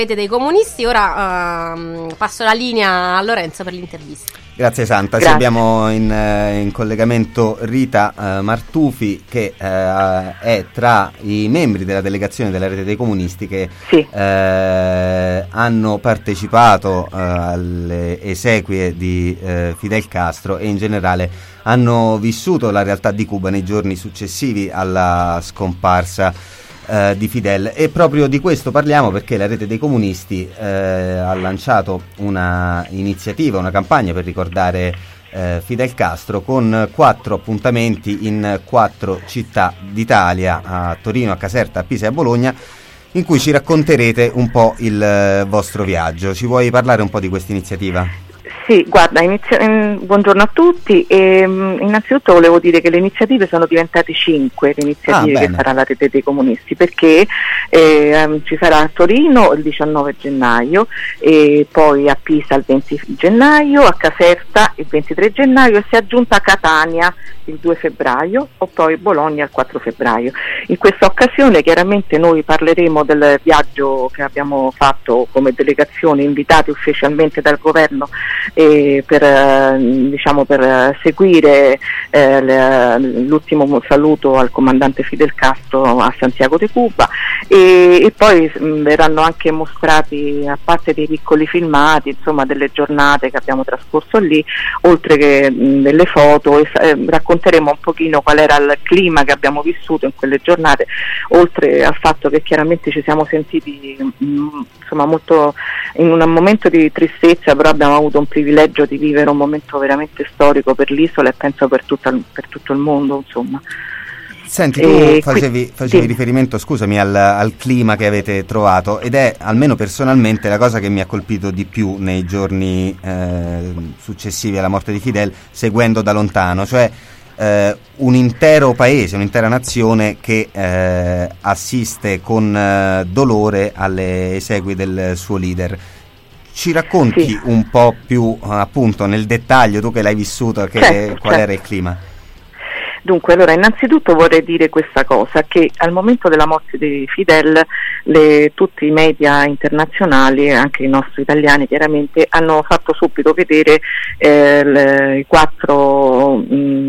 Rete dei comunisti. Ora passo la linea a Lorenzo per l'intervista. Grazie Santa. Sì, abbiamo in collegamento Rita Martufi, che è tra i membri della delegazione della Rete dei Comunisti che hanno partecipato alle esequie di Fidel Castro e in generale hanno vissuto la realtà di Cuba nei giorni successivi alla scomparsa di Fidel, e proprio di questo parliamo perché la Rete dei Comunisti ha lanciato una iniziativa, una campagna per ricordare Fidel Castro, con 4 appuntamenti in 4 città d'Italia, a Torino, a Caserta, a Pisa e a Bologna, in cui ci racconterete un po' il vostro viaggio. Ci vuoi parlare un po' di questa iniziativa? Sì, guarda, buongiorno a tutti. Innanzitutto volevo dire che le iniziative sono diventate 5, le iniziative che farà la Rete dei Comunisti, perché ci sarà a Torino il 19 gennaio, e poi a Pisa il 20 gennaio, a Caserta il 23 gennaio e si è aggiunta a Catania il 2 febbraio o poi Bologna il 4 febbraio. In questa occasione chiaramente noi parleremo del viaggio che abbiamo fatto come delegazione, invitati ufficialmente dal governo per seguire l'ultimo saluto al comandante Fidel Castro a Santiago de Cuba, e poi verranno anche mostrati, a parte dei piccoli filmati, insomma, delle giornate che abbiamo trascorso lì, oltre che delle foto, e racconteremo un pochino qual era il clima che abbiamo vissuto in quelle giornate, oltre al fatto che chiaramente ci siamo sentiti insomma molto in un momento di tristezza, però abbiamo avuto un privilegio di vivere un momento veramente storico per l'isola e penso per tutto il mondo, insomma. Senti, tu facevi riferimento, scusami, al clima che avete trovato, ed è, almeno personalmente, la cosa che mi ha colpito di più nei giorni successivi alla morte di Fidel, seguendo da lontano, cioè un intero paese, un'intera nazione che assiste con dolore alle esequie del suo leader. Ci racconti un po' più appunto nel dettaglio, tu che l'hai vissuto, qual era il clima? Dunque, allora, innanzitutto vorrei dire questa cosa, che al momento della morte di Fidel tutti i media internazionali, anche i nostri italiani chiaramente, hanno fatto subito vedere i 4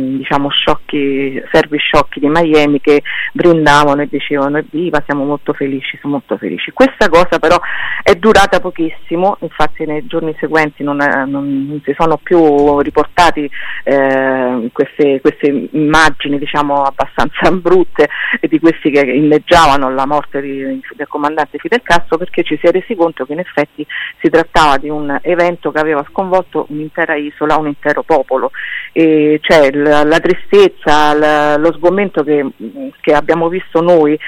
servi sciocchi di Miami che brindavano e dicevano evviva, siamo molto felici. Questa cosa però è durata pochissimo, infatti nei giorni seguenti non si sono più riportati queste immagini, diciamo, abbastanza brutte di questi che inneggiavano la morte del comandante Fidel Castro, perché ci si è resi conto che in effetti si trattava di un evento che aveva sconvolto un'intera isola, un intero popolo, e cioè la tristezza, lo sgomento che abbiamo visto noi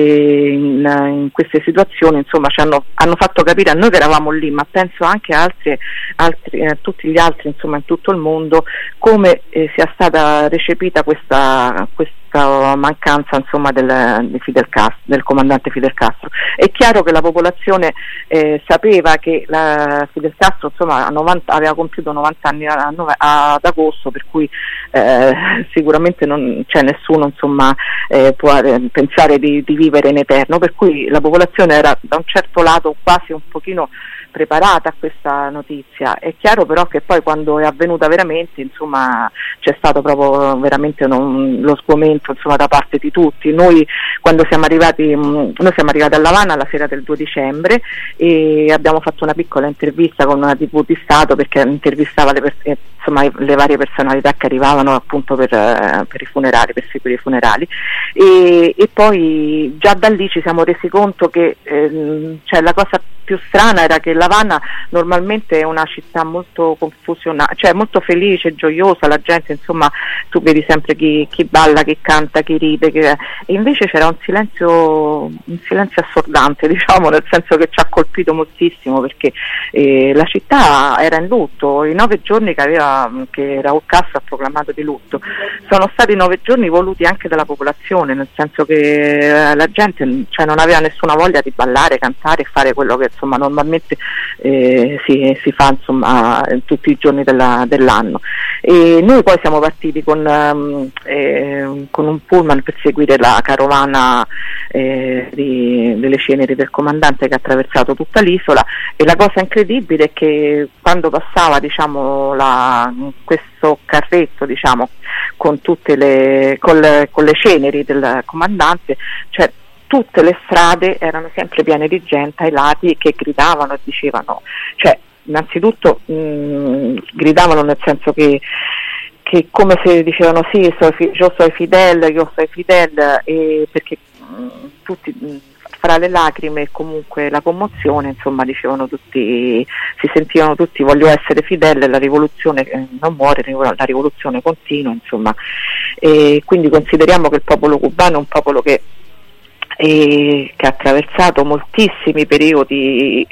in queste situazioni, insomma, hanno fatto capire a noi che eravamo lì, ma penso anche a tutti gli altri, insomma, in tutto il mondo, come sia stata recepita questa mancanza, insomma, del comandante Fidel Castro. È chiaro che la popolazione sapeva che Fidel Castro, insomma, aveva compiuto 90 anni ad agosto, per cui sicuramente non c'è nessuno, insomma, può pensare di vivere in eterno, per cui la popolazione era da un certo lato quasi un pochino preparata a questa notizia. È chiaro però che poi quando è avvenuta veramente, insomma, c'è stato proprio veramente lo sgomento, insomma, da parte di tutti. Noi siamo arrivati a La Habana la sera del 2 dicembre e abbiamo fatto una piccola intervista con una TV di Stato, perché intervistava le varie personalità che arrivavano appunto per i funerali, per seguire i funerali, e poi già da lì ci siamo resi conto che la cosa più strana era che La Habana normalmente è una città molto confusionale, cioè molto felice, gioiosa, la gente, insomma, tu vedi sempre chi balla, chi canta, chi ride, e invece c'era un silenzio assordante, diciamo, nel senso che ci ha colpito moltissimo, perché la città era in lutto. I 9 giorni che Raúl Castro ha proclamato di lutto sono stati 9 giorni voluti anche dalla popolazione, nel senso che la gente, cioè, non aveva nessuna voglia di ballare, cantare e fare quello che insomma normalmente si fa insomma tutti i giorni dell'anno. E noi poi siamo partiti con un pullman per seguire la carovana delle ceneri del comandante che ha attraversato tutta l'isola, e la cosa incredibile è che quando passava, diciamo, questo carretto, diciamo, con le ceneri del comandante, cioè tutte le strade erano sempre piene di gente ai lati che gridavano e dicevano, cioè innanzitutto gridavano nel senso che come se dicevano sì, io sono Fidel, e perché tutti fra le lacrime e comunque la commozione, insomma, dicevano tutti, si sentivano tutti voglio essere Fidel, la rivoluzione non muore, la rivoluzione continua, insomma. E quindi consideriamo che il popolo cubano è un popolo che ha attraversato moltissimi periodi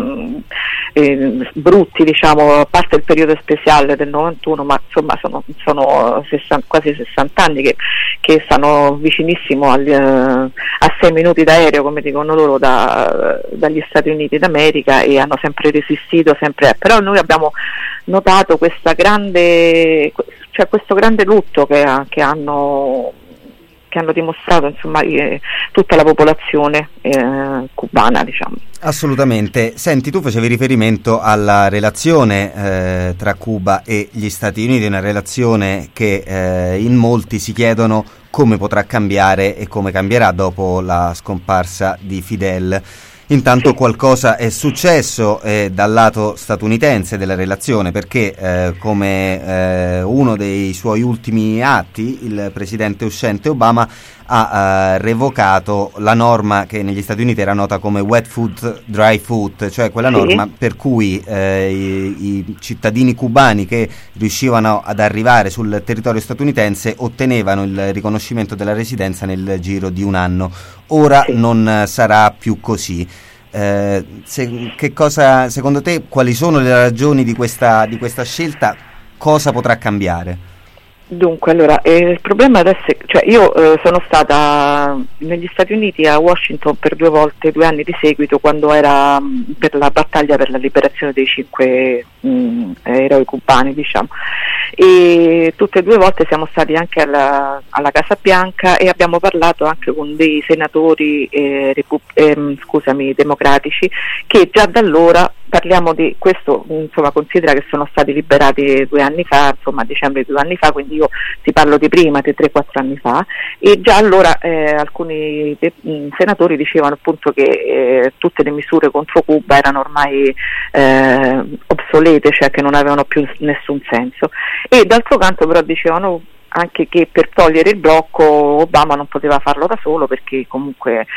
brutti, diciamo, a parte il periodo speciale del 91, ma insomma sono quasi 60 anni che stanno vicinissimo a 6 minuti d'aereo, come dicono loro, dagli Stati Uniti d'America, e hanno sempre resistito, però noi abbiamo notato questo grande lutto che hanno dimostrato, insomma, tutta la popolazione cubana, diciamo. Assolutamente. Senti, tu facevi riferimento alla relazione tra Cuba e gli Stati Uniti, una relazione che in molti si chiedono come potrà cambiare e come cambierà dopo la scomparsa di Fidel. Intanto sì, qualcosa è successo dal lato statunitense della relazione, perché come uno dei suoi ultimi atti il presidente uscente Obama ha revocato la norma che negli Stati Uniti era nota come wet foot, dry foot, cioè quella norma per cui i cittadini cubani che riuscivano ad arrivare sul territorio statunitense ottenevano il riconoscimento della residenza nel giro di un anno. Ora non sarà più così. Che cosa, secondo te, quali sono le ragioni di questa scelta? Cosa potrà cambiare? Dunque, allora, il problema adesso è, cioè io sono stata negli Stati Uniti, a Washington, per 2 anni di seguito, quando era per la battaglia per la liberazione dei 5 eroi cubani, diciamo, e tutte e 2 volte siamo stati anche alla Casa Bianca e abbiamo parlato anche con dei senatori democratici, che già da allora, parliamo di questo, insomma, considera che sono stati liberati 2 anni fa, insomma, a dicembre di 2 anni fa, quindi io ti parlo di prima, di 3-4 anni fa, e già allora alcuni senatori dicevano appunto che tutte le misure contro Cuba erano ormai obsolete, cioè che non avevano più nessun senso, e d'altro canto però dicevano anche che per togliere il blocco Obama non poteva farlo da solo, perché comunque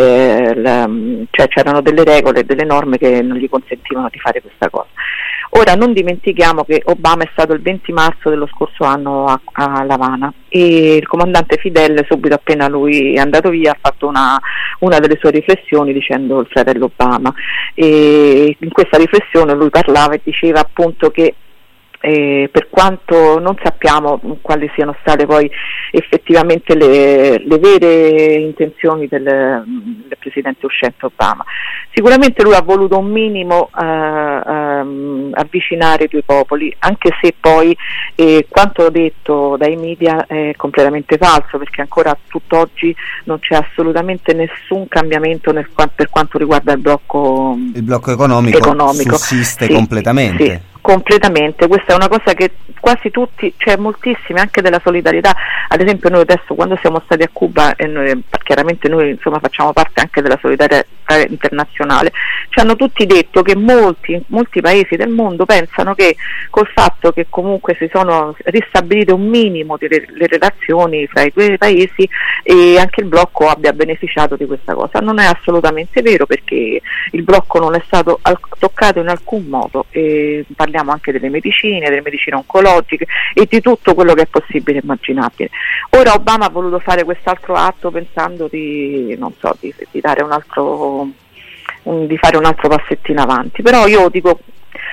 cioè c'erano delle regole, delle norme che non gli consentivano di fare questa cosa. Ora non dimentichiamo che Obama è stato il 20 marzo dello scorso anno a La Habana, e il comandante Fidel, subito appena lui è andato via, ha fatto una delle sue riflessioni dicendo il fratello Obama, e in questa riflessione lui parlava e diceva appunto che per quanto non sappiamo quali siano state poi effettivamente le vere intenzioni del presidente uscente Obama, sicuramente lui ha voluto un minimo avvicinare i 2 popoli, anche se poi quanto detto dai media è completamente falso, perché ancora tutt'oggi non c'è assolutamente nessun cambiamento per quanto riguarda il blocco economico. Sussiste completamente. Sì. Completamente, questa è una cosa che quasi tutti, cioè moltissimi, anche della solidarietà. Ad esempio noi adesso, quando siamo stati a Cuba, e chiaramente noi insomma facciamo parte anche della solidarietà internazionale, ci hanno tutti detto che molti paesi del mondo pensano che col fatto che comunque si sono ristabilite un minimo le relazioni fra i 2 paesi, e anche il blocco abbia beneficiato di questa cosa. Non è assolutamente vero, perché il blocco non è stato toccato in alcun modo, e parliamo anche delle medicine oncologiche e di tutto quello che è possibile e immaginabile. Ora Obama ha voluto fare quest'altro atto pensando di dare di fare un altro passettino avanti, però io dico,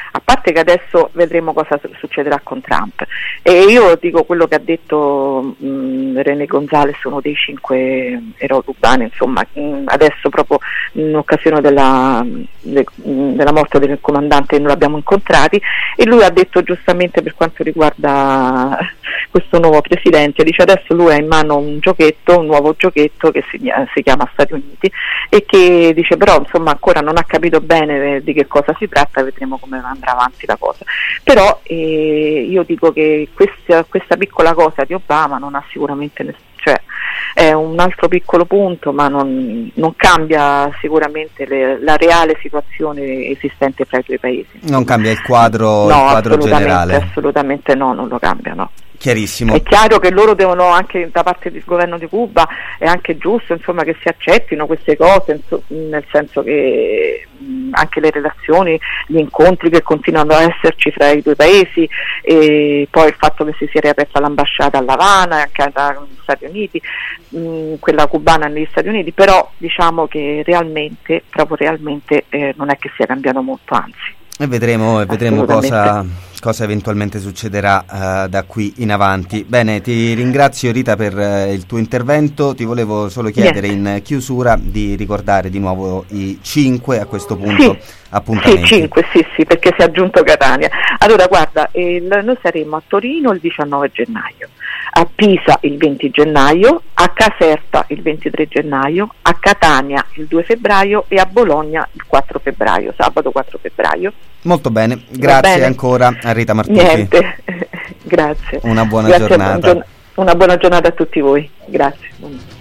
a parte che adesso vedremo cosa succederà con Trump, e io dico quello che ha detto René González, uno dei 5 eroi cubani, insomma, adesso proprio in occasione della morte del comandante non l'abbiamo incontrati, e lui ha detto giustamente, per quanto riguarda questo nuovo presidente, dice adesso lui ha in mano un nuovo giochetto che si chiama Stati Uniti, e che dice però insomma ancora non ha capito bene di che cosa si tratta, vedremo come andrà avanti la cosa. Però io dico che questa piccola cosa di Obama non ha sicuramente cioè è un altro piccolo punto, ma non cambia sicuramente la reale situazione esistente fra i due paesi. Non cambia il quadro, no, il quadro generale? Assolutamente no, non lo cambia, no. Chiarissimo. È chiaro che loro devono, anche da parte del governo di Cuba, è anche giusto insomma che si accettino queste cose, nel senso che anche le relazioni, gli incontri che continuano ad esserci fra i due paesi, e poi il fatto che si sia riaperta l'ambasciata a La Habana e anche negli Stati Uniti, quella cubana negli Stati Uniti, però diciamo che realmente non è che sia cambiato molto, anzi. E vedremo cosa eventualmente succederà da qui in avanti. Bene, ti ringrazio Rita per il tuo intervento. Ti volevo solo chiedere in chiusura di ricordare di nuovo i 5 a questo punto appuntamenti. Sì, 5, sì, perché si è aggiunto Catania. Allora guarda, noi saremo a Torino il 19 gennaio, a Pisa il 20 gennaio, a Caserta il 23 gennaio, a Catania il 2 febbraio e a Bologna il 4 febbraio, sabato 4 febbraio. Molto bene, grazie ancora a Rita Martucci. Niente, grazie. Una buona giornata. Una buona giornata a tutti voi, grazie.